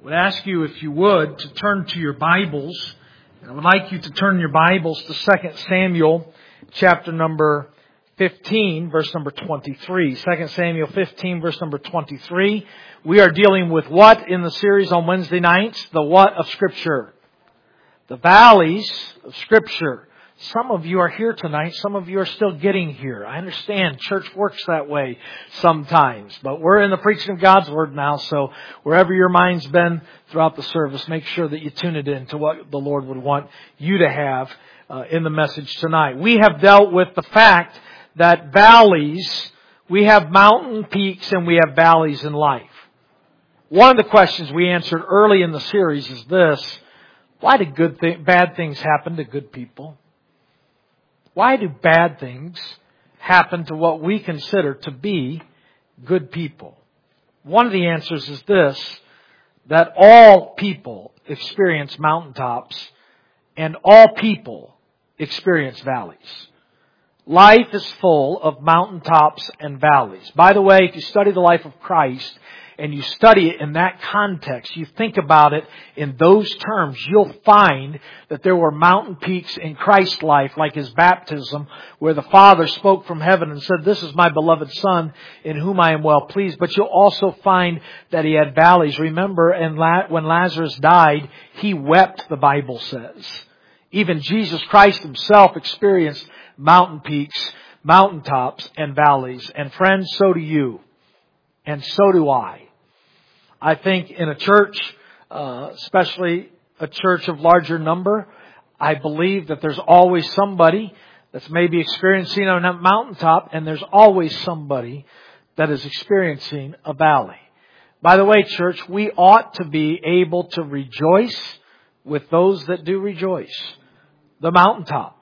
would ask you, if you would, to turn to your Bibles. And I would like you to turn your Bibles to 2 Samuel chapter number 15, verse number 23. 2 Samuel 15, verse number 23. We are dealing with what in the series on Wednesday nights? The what of Scripture? The valleys of Scripture. Some of you are here tonight. Some of you are still getting here. I understand church works that way sometimes. But we're in the preaching of God's Word now. So wherever your mind's been throughout the service, make sure that you tune it in to what the Lord would want you to have in the message tonight. We have dealt with the fact that valleys, we have mountain peaks and we have valleys in life. One of the questions we answered early in the series is this: why do bad things happen to good people? Why do bad things happen to what we consider to be good people? One of the answers is this: that all people experience mountaintops and all people experience valleys. Life is full of mountaintops and valleys. By the way, if you study the life of Christ and you study it in that context, you think about it in those terms, you'll find that there were mountain peaks in Christ's life, like His baptism, where the Father spoke from heaven and said, "This is my beloved Son, in whom I am well pleased." But you'll also find that He had valleys. Remember, when Lazarus died, He wept, the Bible says. Even Jesus Christ Himself experienced mountain peaks, mountaintops, and valleys. And friends, so do you. And so do I. I think in a church, especially a church of larger number, I believe that there's always somebody that's maybe experiencing a mountaintop, and there's always somebody that is experiencing a valley. By the way, church, we ought to be able to rejoice with those that do rejoice, the mountaintop.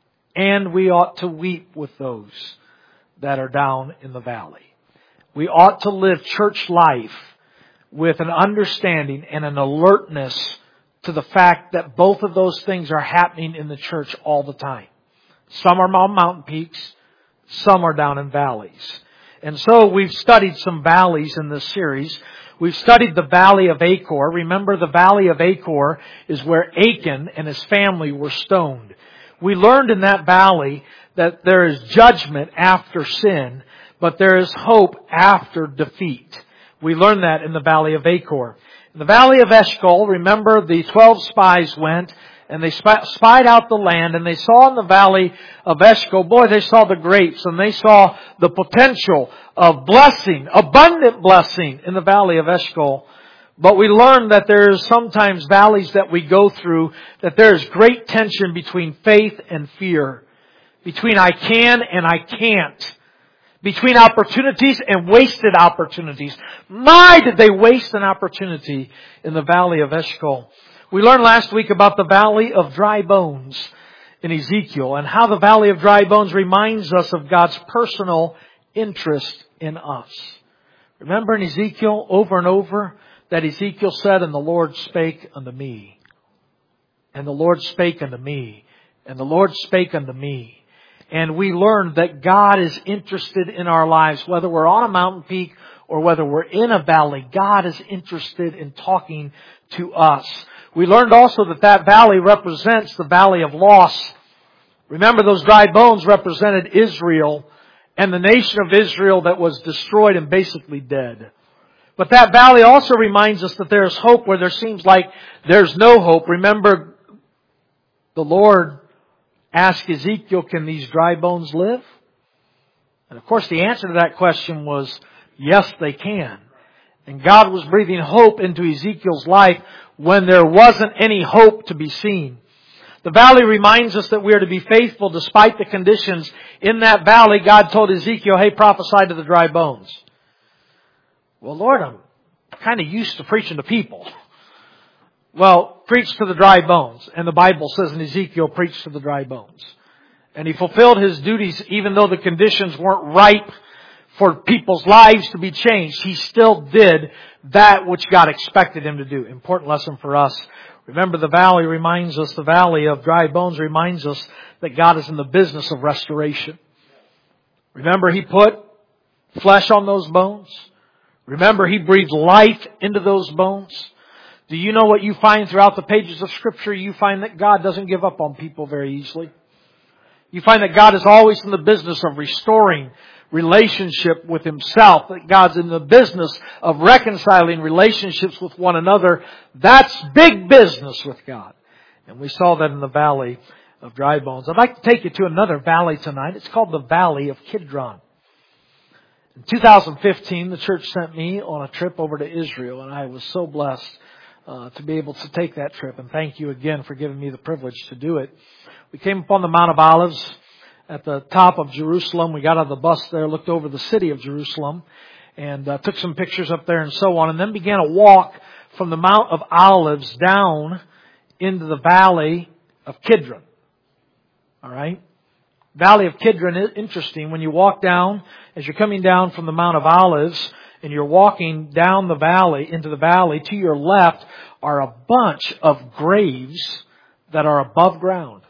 And we ought to weep with those that are down in the valley. We ought to live church life with an understanding and an alertness to the fact that both of those things are happening in the church all the time. Some are on mountain peaks, some are down in valleys. And so we've studied some valleys in this series. We've studied the Valley of Achor. Remember, the Valley of Achor is where Achan and his family were stoned. We learned in that valley that there is judgment after sin, but there is hope after defeat. We learned that in the Valley of Achor. In the Valley of Eshcol, remember, the 12 spies went and they spied out the land, and they saw in the Valley of Eshcol, boy, they saw the grapes, and they saw the potential of blessing, abundant blessing in the Valley of Eshcol. But we learned that there is sometimes valleys that we go through, that there is great tension between faith and fear, between I can and I can't, between opportunities and wasted opportunities. My, did they waste an opportunity in the Valley of Eshcol. We learned last week about the Valley of Dry Bones in Ezekiel, and how the Valley of Dry Bones reminds us of God's personal interest in us. Remember in Ezekiel, over and over, that Ezekiel said, "And the Lord spake unto me. And the Lord spake unto me. And the Lord spake unto me." And we learned that God is interested in our lives, whether we're on a mountain peak or whether we're in a valley. God is interested in talking to us. We learned also that that valley represents the valley of loss. Remember, those dry bones represented Israel and the nation of Israel that was destroyed and basically dead. But that valley also reminds us that there's hope where there seems like there's no hope. Remember, the Lord asked Ezekiel, "Can these dry bones live?" And of course the answer to that question was, yes, they can. And God was breathing hope into Ezekiel's life when there wasn't any hope to be seen. The valley reminds us that we are to be faithful despite the conditions. In that valley, God told Ezekiel, "Hey, prophesy to the dry bones." Well, Lord, I'm kind of used to preaching to people. Well, preach to the dry bones. And the Bible says in Ezekiel, preach to the dry bones. And he fulfilled his duties even though the conditions weren't ripe for people's lives to be changed. He still did that which God expected him to do. Important lesson for us. Remember, the valley reminds us, the Valley of Dry Bones reminds us that God is in the business of restoration. Remember, He put flesh on those bones. Remember, He breathed life into those bones. Do you know what you find throughout the pages of Scripture? You find that God doesn't give up on people very easily. You find that God is always in the business of restoring relationship with Himself. That God's in the business of reconciling relationships with one another. That's big business with God. And we saw that in the Valley of Dry Bones. I'd like to take you to another valley tonight. It's called the Valley of Kidron. In 2015, the church sent me on a trip over to Israel, and I was so blessed to be able to take that trip. And thank you again for giving me the privilege to do it. We came up on the Mount of Olives at the top of Jerusalem. We got out of the bus there, looked over the city of Jerusalem, and took some pictures up there and so on, and then began a walk from the Mount of Olives down into the Valley of Kidron. All right? Valley of Kidron is interesting. When you walk down, as you're coming down from the Mount of Olives, and you're walking down the valley, into the valley, to your left are a bunch of graves that are above ground,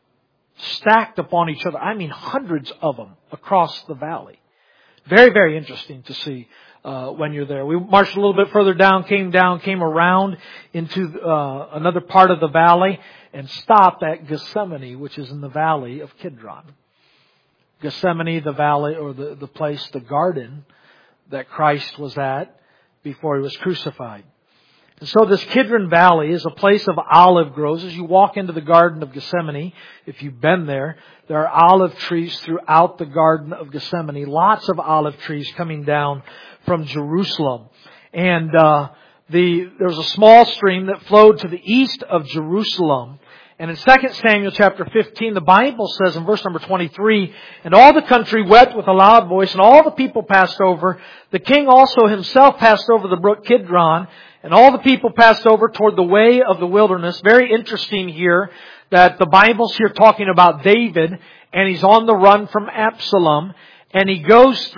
stacked upon each other. I mean, hundreds of them across the valley. Very, very interesting to see when you're there. We marched a little bit further down, came around into another part of the valley, and stopped at Gethsemane, which is in the Valley of Kidron. Gethsemane, the valley, or the place, the garden that Christ was at before He was crucified. And so this Kidron Valley is a place of olive groves. As you walk into the Garden of Gethsemane, if you've been there, there are olive trees throughout the Garden of Gethsemane. Lots of olive trees coming down from Jerusalem. And there was a small stream that flowed to the east of Jerusalem. And in 2 Samuel chapter 15, the Bible says in verse number 23, "And all the country wept with a loud voice, and all the people passed over. The king also himself passed over the brook Kidron, and all the people passed over toward the way of the wilderness." Very interesting here that the Bible's here talking about David, and he's on the run from Absalom, and he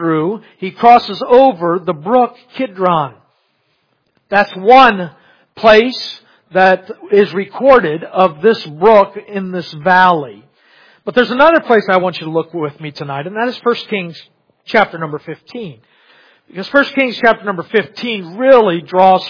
crosses over the brook Kidron. That's one place that is recorded of this brook in this valley. But there's another place I want you to look with me tonight, and that is 1 Kings chapter number 15. Because 1 Kings chapter number 15 really draws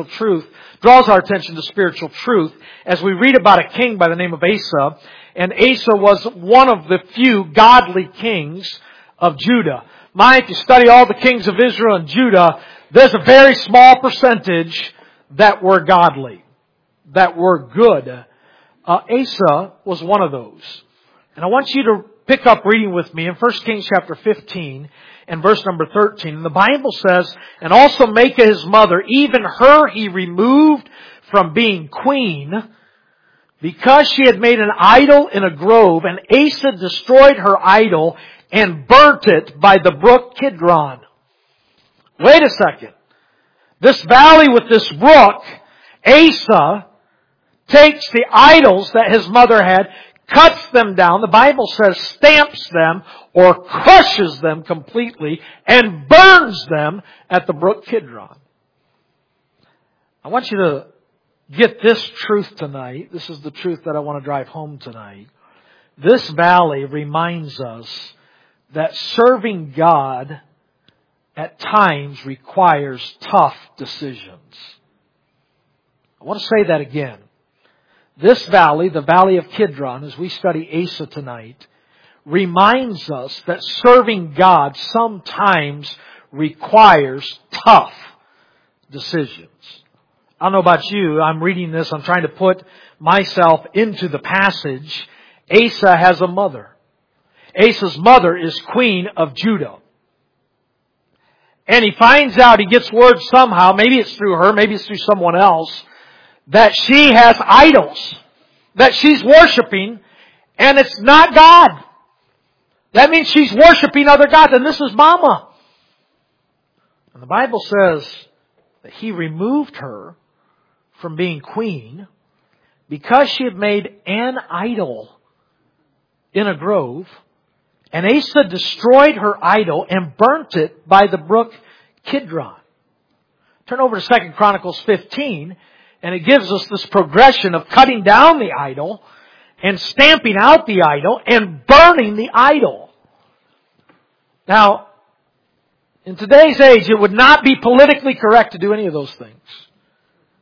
our attention to spiritual truth as we read about a king by the name of Asa. And Asa was one of the few godly kings of Judah. If you study all the kings of Israel and Judah, there's a very small percentage that were godly, that were good. Asa was one of those. And I want you to pick up reading with me in 1 Kings chapter 15 and verse number 13. And the Bible says, "And also Maachah his mother, even her he removed from being queen, because she had made an idol in a grove, and Asa destroyed her idol and burnt it by the brook Kidron." Wait a second. This valley with this brook, Asa takes the idols that his mother had, cuts them down, the Bible says stamps them or crushes them completely, and burns them at the brook Kidron. I want you to get this truth tonight. This is the truth that I want to drive home tonight. This valley reminds us that serving God at times requires tough decisions. I want to say that again. This valley, the Valley of Kidron, as we study Asa tonight, reminds us that serving God sometimes requires tough decisions. I don't know about you, I'm reading this, I'm trying to put myself into the passage. Asa has a mother. Asa's mother is queen of Judah. And he finds out, he gets word somehow, maybe it's through her, maybe it's through someone else, that she has idols that she's worshiping, and it's not God. That means she's worshiping other gods, and this is Mama. And the Bible says that he removed her from being queen because she had made an idol in a grove, and Asa destroyed her idol and burnt it by the brook Kidron. Turn over to 2 Chronicles 15, and it gives us this progression of cutting down the idol and stamping out the idol and burning the idol. Now, in today's age, it would not be politically correct to do any of those things.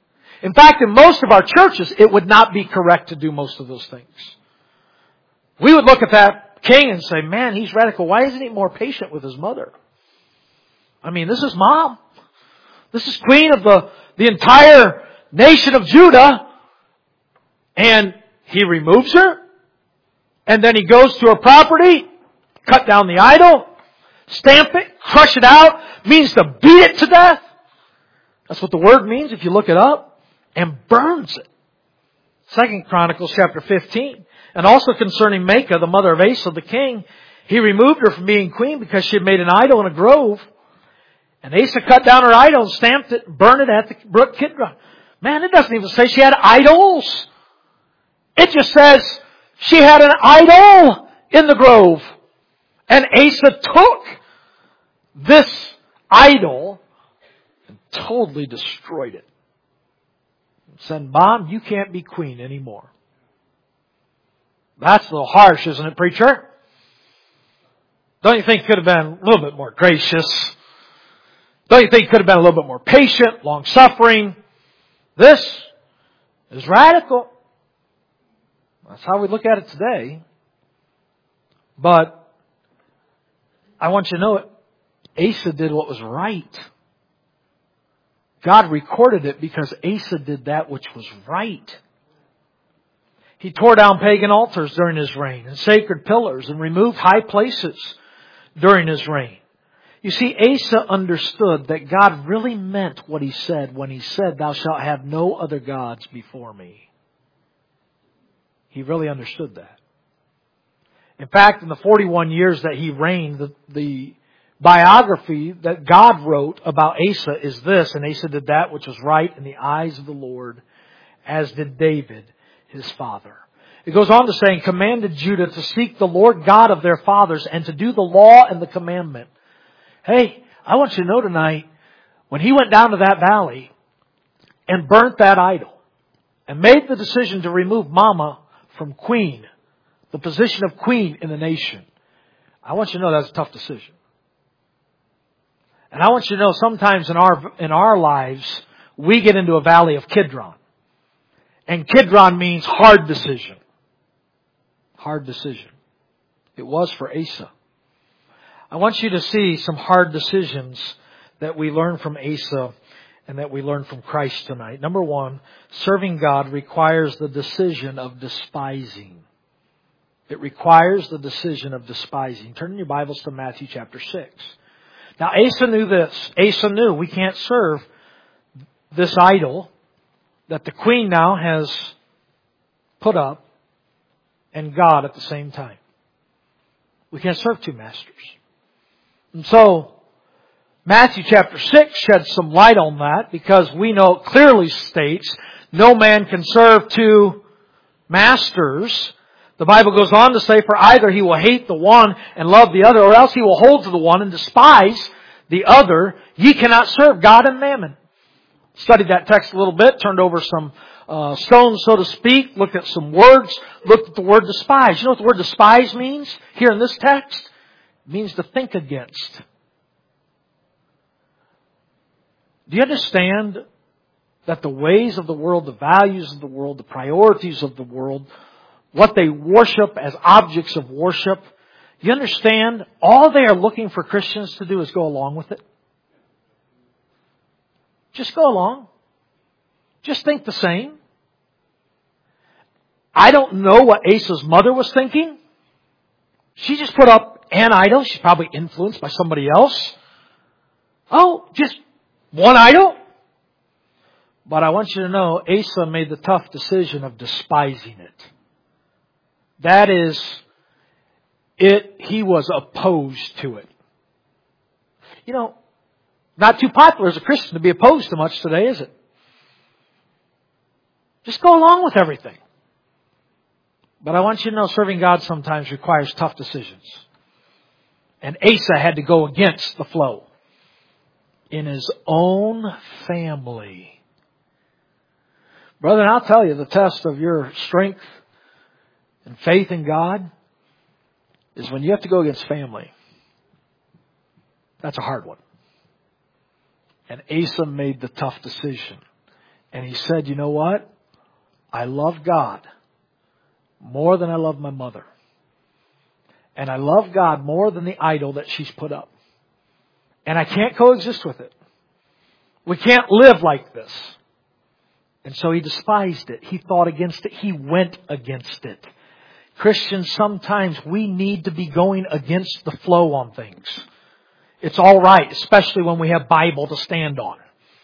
In fact, in most of our churches, it would not be correct to do most of those things. We would look at that king and say, man, he's radical. Why isn't he more patient with his mother? I mean, this is mom. This is queen of the entire nation of Judah. And he removes her. And then he goes to her property, cut down the idol, stamp it, crush it out, means to beat it to death. That's what the word means if you look it up. And burns it. 2 Chronicles chapter 15. And also concerning Maacah, the mother of Asa, the king, he removed her from being queen because she had made an idol in a grove. And Asa cut down her idol and stamped it, burned it at the brook Kidron. Man, it doesn't even say she had idols. It just says she had an idol in the grove. And Asa took this idol and totally destroyed it. Said, Mom, you can't be queen anymore. That's a little harsh, isn't it, preacher? Don't you think it could have been a little bit more gracious? Don't you think it could have been a little bit more patient, long-suffering? This is radical. That's how we look at it today. But I want you to know Asa did what was right. God recorded it because Asa did that which was right. He tore down pagan altars during his reign and sacred pillars and removed high places during his reign. You see, Asa understood that God really meant what he said when he said, thou shalt have no other gods before me. He really understood that. In fact, in the 41 years that he reigned, the biography that God wrote about Asa is this, and Asa did that which was right in the eyes of the Lord, as did David, his father. It goes on to say, and commanded Judah to seek the Lord God of their fathers and to do the law and the commandment. Hey, I want you to know tonight, when he went down to that valley and burnt that idol and made the decision to remove Mama from queen, the position of queen in the nation, I want you to know that's a tough decision. And I want you to know sometimes in our lives, we get into a valley of Kidron. And Kidron means hard decision. Hard decision. It was for Asa. I want you to see some hard decisions that we learn from Asa and that we learn from Christ tonight. Number one, serving God requires the decision of despising. It requires the decision of despising. Turn in your Bibles to Matthew chapter 6. Now Asa knew this. Asa knew we can't serve this idol that the queen now has put up and God at the same time. We can't serve two masters. And so, Matthew chapter 6 sheds some light on that because we know it clearly states no man can serve two masters. The Bible goes on to say, for either he will hate the one and love the other, or else he will hold to the one and despise the other. Ye cannot serve God and mammon. Studied that text a little bit, turned over some stones, so to speak, looked at some words, looked at the word despise. You know what the word despise means here in this text? It means to think against. Do you understand that the ways of the world, the values of the world, the priorities of the world, what they worship as objects of worship, you understand all they are looking for Christians to do is go along with it? Just go along. Just think the same. I don't know what Asa's mother was thinking. She just put up an idol. She's probably influenced by somebody else. Oh, just one idol? But I want you to know, Asa made the tough decision of despising it. That is, he was opposed to it. You know, not too popular as a Christian to be opposed to much today, is it? Just go along with everything. But I want you to know serving God sometimes requires tough decisions. And Asa had to go against the flow. In his own family. Brother, and I'll tell you, the test of your strength and faith in God is when you have to go against family. That's a hard one. And Asa made the tough decision. And he said, you know what? I love God more than I love my mother. And I love God more than the idol that she's put up. And I can't coexist with it. We can't live like this. And so he despised it. He thought against it. He went against it. Christians, sometimes we need to be going against the flow on things. It's all right, especially when we have Bible to stand on.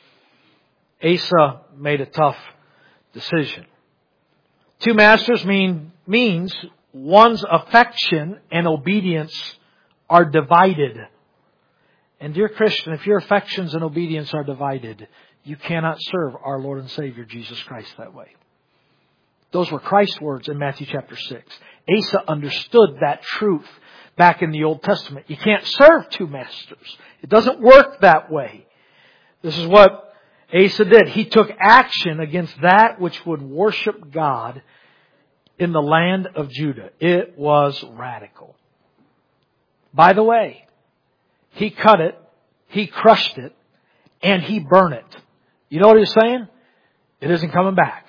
Asa made a tough decision. Two masters means one's affection and obedience are divided. And dear Christian, if your affections and obedience are divided, you cannot serve our Lord and Savior Jesus Christ that way. Those were Christ's words in Matthew chapter 6. Asa understood that truth back in the Old Testament. You can't serve two masters. It doesn't work that way. This is what Asa did. He took action against that which would worship God in the land of Judah. It was radical. By the way, he cut it, he crushed it, and he burned it. You know what he's saying? It isn't coming back.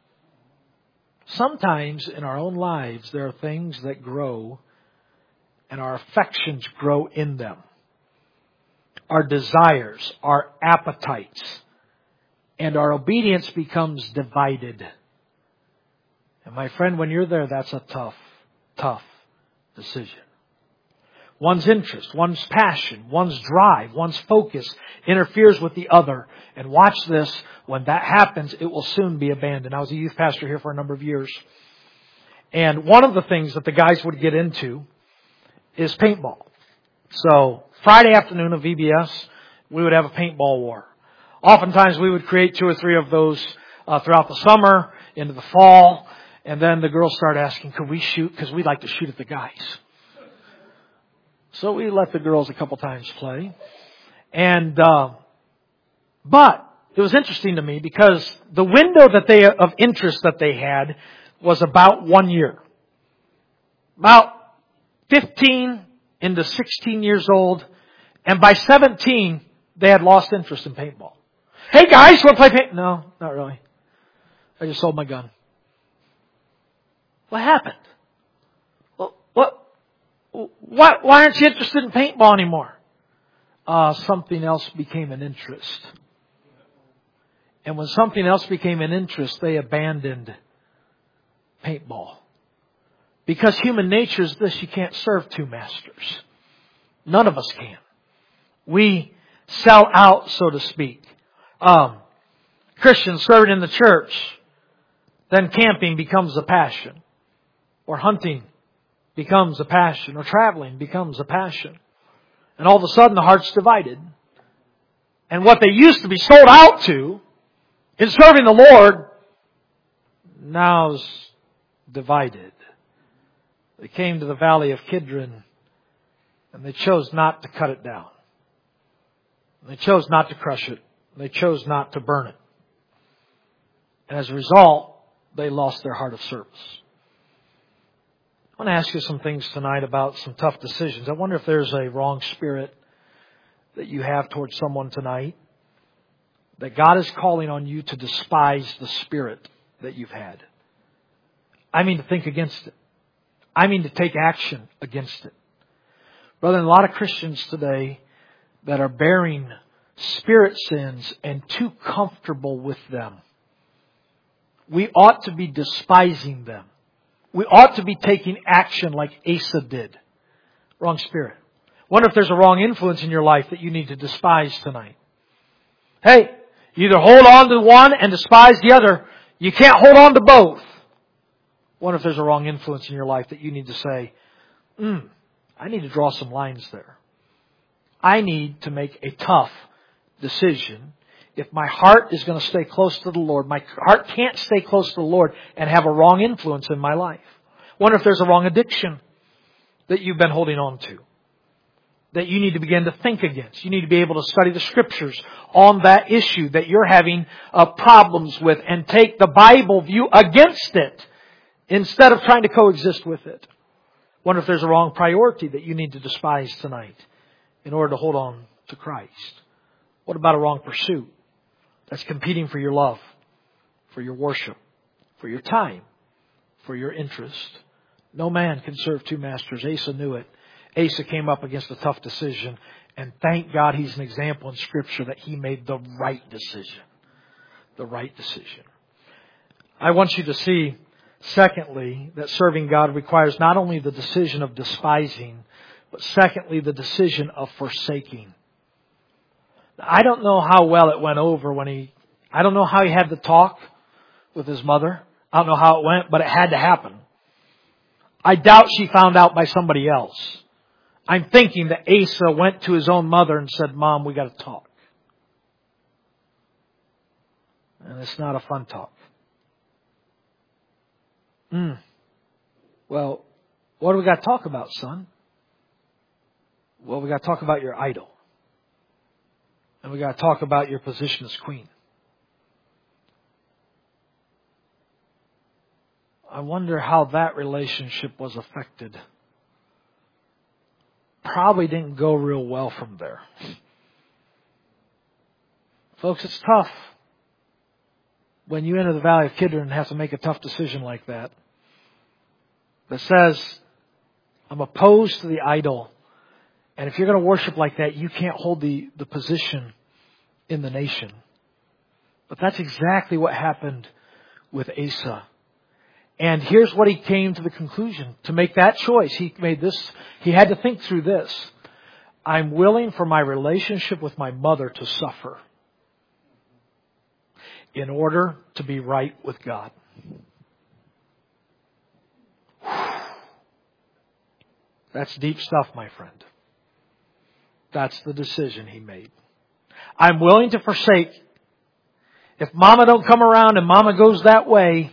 Sometimes in our own lives there are things that grow and our affections grow in them. Our desires, our appetites, and our obedience becomes divided. And my friend, when you're there, that's a tough decision. One's interest, one's passion, one's drive, one's focus interferes with the other. And watch this, when that happens, it will soon be abandoned. I was a youth pastor here for a number of years. And one of the things that the guys would get into is paintball. So Friday afternoon of VBS, we would have a paintball war. Oftentimes we would create 2 or 3 of those throughout the summer, into the fall. And then the girls started asking, could we shoot? Because we'd like to shoot at the guys. So we let the girls a couple times play. And, but it was interesting to me because the window of interest that they had was about 1 year. About 15 into 16 years old. And by 17, they had lost interest in paintball. Hey guys, want to play paint? No, not really. I just sold my gun. What happened? Why aren't you interested in paintball anymore? Something else became an interest. And when something else became an interest, they abandoned paintball. Because human nature is this, you can't serve two masters. None of us can. We sell out, so to speak. Christians serving in the church, then camping becomes a passion. Or hunting becomes a passion, or traveling becomes a passion. And all of a sudden the heart's divided. And what they used to be sold out to in serving the Lord now is divided. They came to the valley of Kidron and they chose not to cut it down. They chose not to crush it. They chose not to burn it. And as a result, they lost their heart of service. I want to ask you some things tonight about some tough decisions. I wonder if there's a wrong spirit that you have towards someone tonight, that God is calling on you to despise the spirit that you've had. I mean to think against it. I mean to take action against it. Brother, a lot of Christians today that are bearing spirit sins and too comfortable with them. We ought to be despising them. We ought to be taking action like Asa did. Wrong spirit. Wonder if there's a wrong influence in your life that you need to despise tonight. Hey, either hold on to one and despise the other. You can't hold on to both. Wonder if there's a wrong influence in your life that you need to say, I need to draw some lines there. I need to make a tough decision. If my heart is going to stay close to the Lord, my heart can't stay close to the Lord and have a wrong influence in my life. Wonder if there's a wrong addiction that you've been holding on to, that you need to begin to think against. You need to be able to study the Scriptures on that issue that you're having problems with and take the Bible view against it instead of trying to coexist with it. Wonder if there's a wrong priority that you need to despise tonight in order to hold on to Christ. What about a wrong pursuit that's competing for your love? for your worship, for your time, for your interest. No man can serve two masters. Asa knew it. Asa came up against a tough decision, and thank God he's an example in Scripture that he made the right decision. The right decision. I want you to see, secondly, that serving God requires not only the decision of despising, but secondly, the decision of forsaking. I don't know how well it went over I don't know how he had the talk with his mother. I don't know how it went, but it had to happen. I doubt she found out by somebody else. I'm thinking that Asa went to his own mother and said, Mom, we got to talk. And it's not a fun talk. Well, what do we got to talk about, son? Well, we got to talk about your idol. And we got to talk about your position as queen. I wonder how that relationship was affected. Probably didn't go real well from there. Folks, it's tough when you enter the Valley of Kidron and have to make a tough decision like that. That says, I'm opposed to the idol. And if you're going to worship like that, you can't hold the position in the nation. But that's exactly what happened with Asa. And here's what he came to the conclusion. To make that choice, he had to think through this. I'm willing for my relationship with my mother to suffer in order to be right with God. That's deep stuff, my friend. That's the decision he made. I'm willing to forsake. If Mama don't come around and Mama goes that way,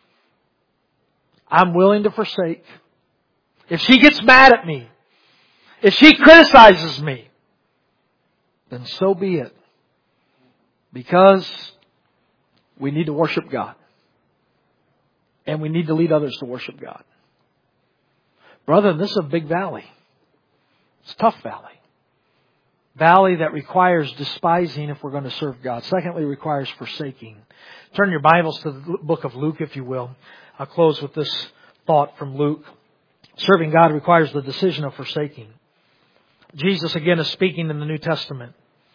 I'm willing to forsake. If she gets mad at me, if she criticizes me, then so be it. Because we need to worship God. And we need to lead others to worship God. Brother, this is a big valley. It's a tough valley. Valley that requires despising if we're going to serve God. Secondly, requires forsaking. Turn your Bibles to the book of Luke, if you will. I'll close with this thought from Luke. Serving God requires the decision of forsaking. Jesus again is speaking in the New Testament.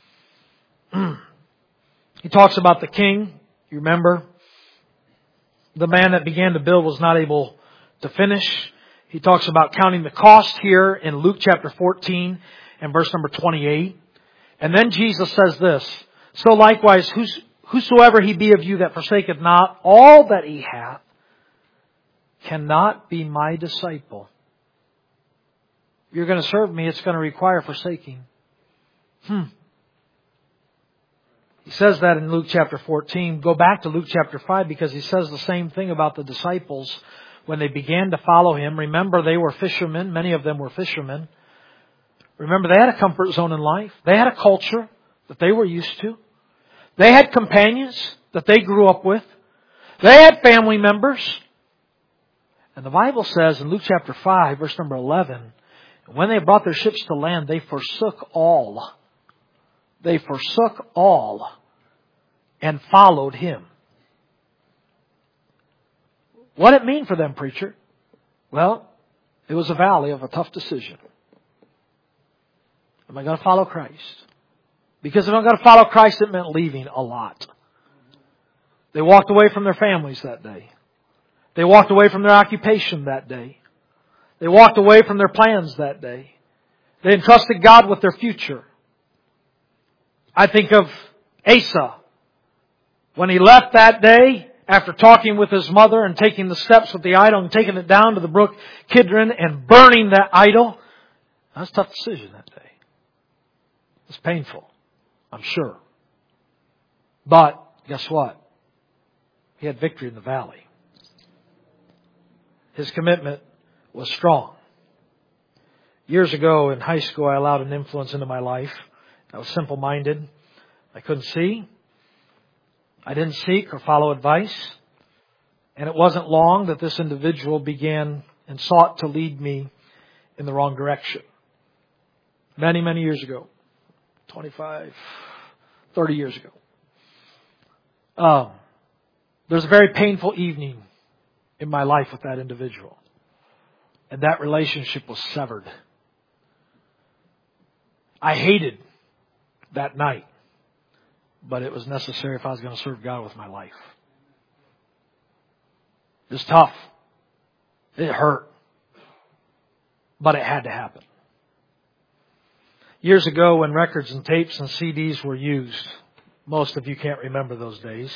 He talks about the king. You remember? The man that began to build was not able to finish. He talks about counting the cost here in Luke chapter 14 and verse number 28. And then Jesus says this, so likewise, whosoever he be of you that forsaketh not all that he hath, cannot be my disciple. If you're going to serve me, it's going to require forsaking. He says that in Luke chapter 14. Go back to Luke chapter 5 because he says the same thing about the disciples when they began to follow him. Remember, they were fishermen. Many of them were fishermen. Remember, they had a comfort zone in life. They had a culture that they were used to. They had companions that they grew up with. They had family members. And the Bible says in Luke chapter 5, verse number 11, when they brought their ships to land, they forsook all. They forsook all and followed him. What did it mean for them, preacher? Well, it was a valley of a tough decision. Am I going to follow Christ? Because if I'm going to follow Christ, it meant leaving a lot. They walked away from their families that day. They walked away from their occupation that day. They walked away from their plans that day. They entrusted God with their future. I think of Asa. When he left that day, after talking with his mother and taking the steps with the idol and taking it down to the brook Kidron and burning that idol, that was a tough decision that day. It was painful, I'm sure. But guess what? He had victory in the valley. His commitment was strong. Years ago in high school, I allowed an influence into my life. I was simple-minded. I couldn't see. I didn't seek or follow advice. And it wasn't long that this individual began and sought to lead me in the wrong direction. Many, many years ago. 25, 30 years ago. There's a very painful evening in my life with that individual. And that relationship was severed. I hated that night. But it was necessary if I was going to serve God with my life. It was tough. It hurt. But it had to happen. Years ago when records and tapes and CDs were used, most of you can't remember those days.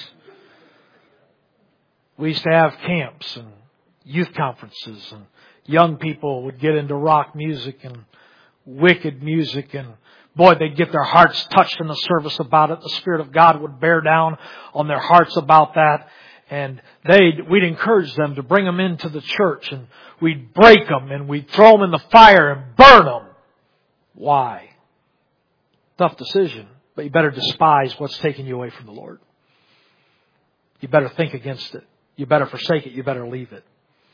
We used to have camps and youth conferences, and young people would get into rock music and wicked music, and boy, they'd get their hearts touched in the service about it. The Spirit of God would bear down on their hearts about that. And we'd encourage them to bring them into the church, and we'd break them and we'd throw them in the fire and burn them. Why? Tough decision, but you better despise what's taking you away from the Lord. You better think against it. You better forsake it. You better leave it.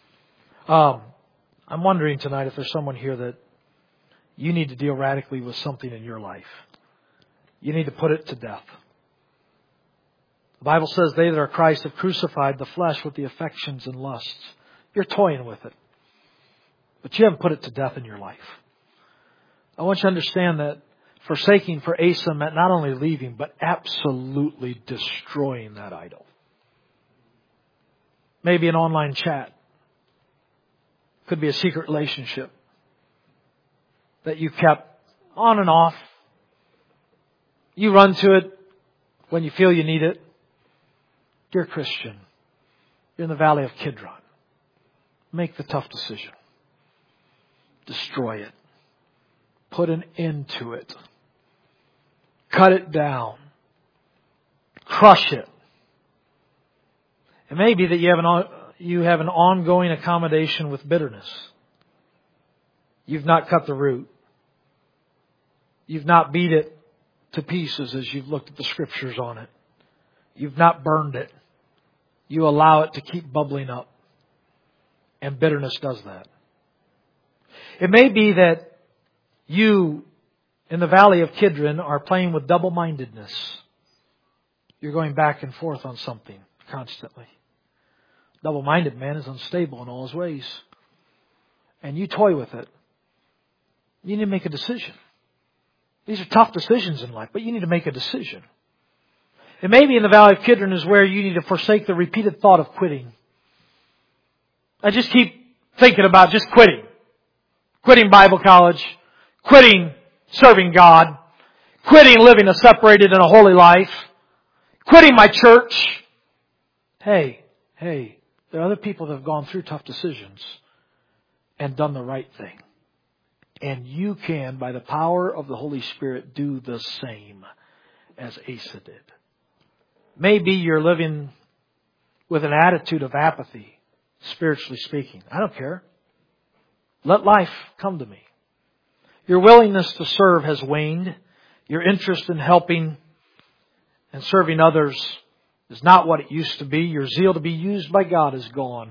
I'm wondering tonight if there's someone here that you need to deal radically with something in your life. You need to put it to death. The Bible says they that are Christ have crucified the flesh with the affections and lusts. You're toying with it. But you haven't put it to death in your life. I want you to understand that forsaking for Asa meant not only leaving, but absolutely destroying that idol. Maybe an online chat. Could be a secret relationship that you kept on and off. You run to it when you feel you need it. Dear Christian, you're in the valley of Kidron. Make the tough decision. Destroy it. Put an end to it. Cut it down. Crush it. It may be that you have an ongoing accommodation with bitterness. You've not cut the root. You've not beat it to pieces as you've looked at the scriptures on it. You've not burned it. You allow it to keep bubbling up. And bitterness does that. It may be that you, in the valley of Kidron, are playing with double-mindedness. You're going back and forth on something constantly. Double-minded man is unstable in all his ways. And you toy with it. You need to make a decision. These are tough decisions in life, but you need to make a decision. It may be in the valley of Kidron is where you need to forsake the repeated thought of quitting. I just keep thinking about just quitting. Quitting Bible college. Quitting serving God. Quitting living a separated and a holy life. Quitting my church. Hey, there are other people that have gone through tough decisions and done the right thing. And you can, by the power of the Holy Spirit, do the same as Asa did. Maybe you're living with an attitude of apathy, spiritually speaking. I don't care. Let life come to me. Your willingness to serve has waned. Your interest in helping and serving others is not what it used to be. Your zeal to be used by God is gone.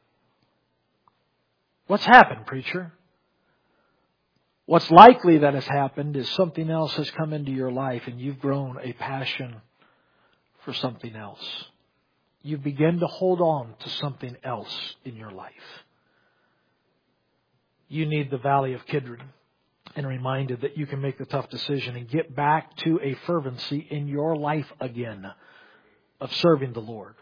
What's happened, preacher? What's likely that has happened is something else has come into your life and you've grown a passion for something else. You begin to hold on to something else in your life. You need the valley of Kidron and reminded that you can make the tough decision and get back to a fervency in your life again of serving the Lord.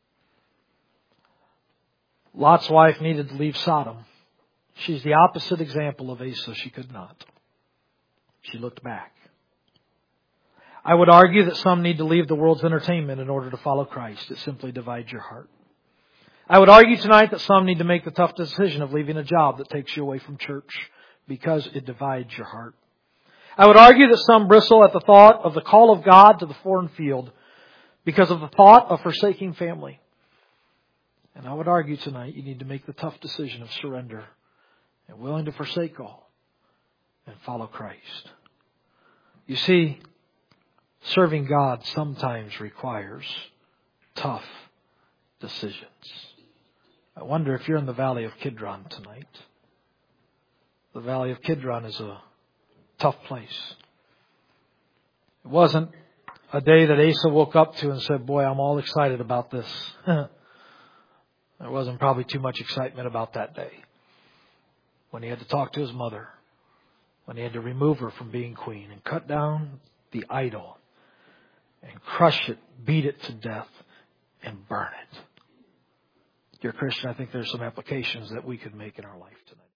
Lot's wife needed to leave Sodom. She's the opposite example of Asa. She could not. She looked back. I would argue that some need to leave the world's entertainment in order to follow Christ. It simply divides your heart. I would argue tonight that some need to make the tough decision of leaving a job that takes you away from church because it divides your heart. I would argue that some bristle at the thought of the call of God to the foreign field because of the thought of forsaking family. And I would argue tonight you need to make the tough decision of surrender and willing to forsake all and follow Christ. You see, serving God sometimes requires tough decisions. I wonder if you're in the valley of Kidron tonight. The valley of Kidron is a tough place. It wasn't a day that Asa woke up to and said, boy, I'm all excited about this. There wasn't probably too much excitement about that day. When he had to talk to his mother. When he had to remove her from being queen and cut down the idol and crush it, beat it to death, and burn it. Dear Christian, I think there's some applications that we could make in our life tonight.